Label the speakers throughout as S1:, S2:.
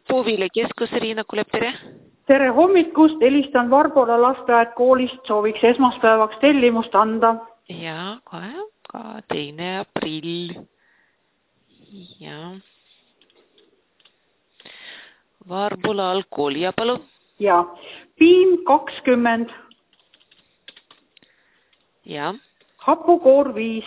S1: Puuviljakeskus Riina Kulep, tere!
S2: Tere hommikust, helistan Varbola lasteaed koolist, sooviks esmaspäevaks tellimust anda.
S1: Ja, kohe, ka 2. aprill. Ja. Varbola algkool ja palun.
S2: Ja, piim 20.
S1: Ja.
S2: Hapukoor 5.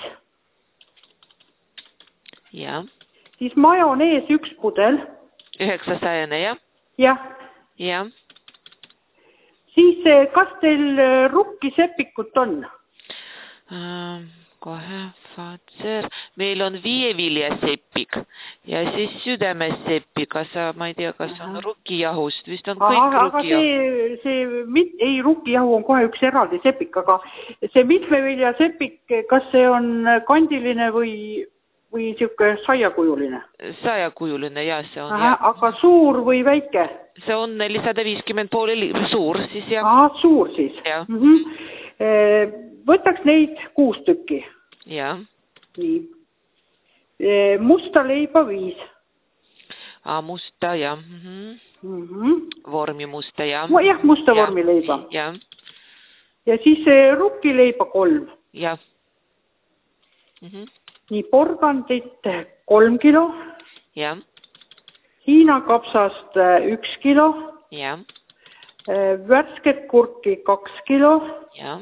S1: Ja.
S2: Siis majonees 1 pudel.
S1: 900, jah?
S2: Jah.
S1: Ja.
S2: Siis kas teil rukkisepikut on?
S1: Kohe, Fatser. Meil on 5 viljasepik ja siis südamessepik. Ma ei tea, kas on rukkijahust. Vist on kõik
S2: rukkijahu. Aga ei, rukkijahu on kohe üks eraldi sepik, aga see mitmeviljasepik, kas see on kandiline või siuke saiakujuline?
S1: Saiakujuline, jah, see on.
S2: Aga suur või väike?
S1: See on 450 pooli suur siis, jah.
S2: Suur siis.
S1: Ja.
S2: Võtaks neid 6 tükki.
S1: Ja.
S2: Nii. Musta leiba 5.
S1: Musta, jah. Vormi musta, jah.
S2: Jah, musta vormi leiba.
S1: Ja.
S2: Ja siis rukkileiba 3.
S1: Ja.
S2: Nii, porgandit 3 kilo.
S1: Ja. Hiina
S2: kapsast 1 kilo.
S1: Ja.
S2: Värsket kurki 2 kilo.
S1: Ja.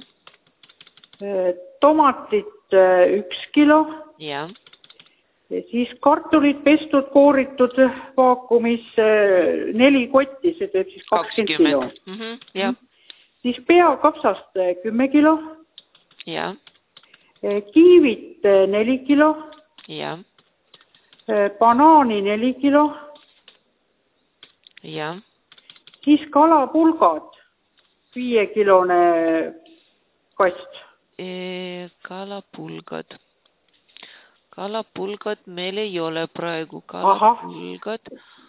S2: Tomatit 1 kilo.
S1: Ja.
S2: Siis kartulid pestud, kooritud vaakumis 4 kotti, see teeb siis 20 kilo.
S1: Ja.
S2: Siis peakapsast 10 kilo.
S1: Ja.
S2: Kiivit 4 kilo.
S1: Ja.
S2: Banaani 4 kilo.
S1: Ja.
S2: Siis kalapulgad 5-kilone kast.
S1: Kalapulgad meil ei ole praegu. Kalapulgad.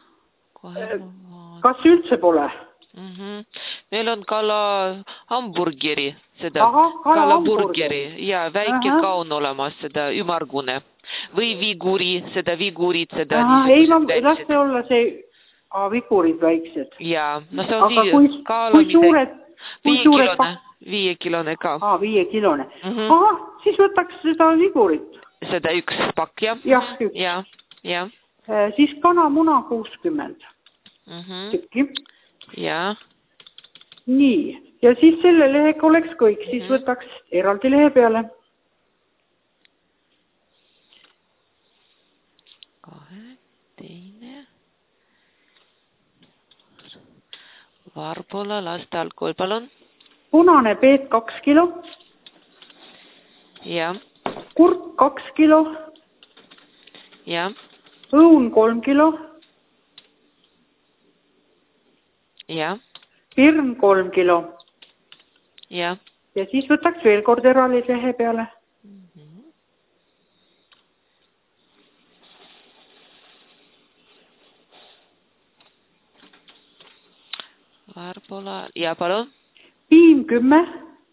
S2: Kas üldse pole?
S1: Meil on kala hamburgeri, seda
S2: kalaburgeri
S1: ja väike kaun olemas, seda ümargune või vigurid, seda
S2: ei, las see olla see vigurid väiksed.
S1: Ja, no see on
S2: kui suured
S1: 5-kilone ka.
S2: 5-kilone. Siis võtaks seda vigurit.
S1: Seda 1 pakk, jah?
S2: Jah, 1.
S1: Ja.
S2: Siis kanamuna 60 tükki.
S1: Ja.
S2: Nii, ja siis selle lehega oleks kõik, siis võtaks eraldi lehe peale.
S1: 2. Varbola laste algkool, palun.
S2: Punane peet 2 kilo.
S1: Ja.
S2: Kurk 2 kilo.
S1: Ja.
S2: Õun 3 kilo.
S1: Ja.
S2: Pirn 3 kilo.
S1: Ja.
S2: Ja siis võtaks veel kord eraldi lehe peale.
S1: Varbola, ja palun.
S2: Piim 10.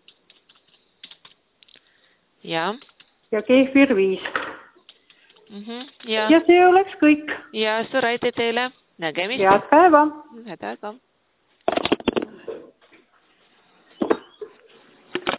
S1: Ja.
S2: Ja keefir 5.
S1: Ja.
S2: Ja see oleks kõik.
S1: Ja, suur aitäh teile. Nägemist.
S2: Head päeva.
S1: Head päeva.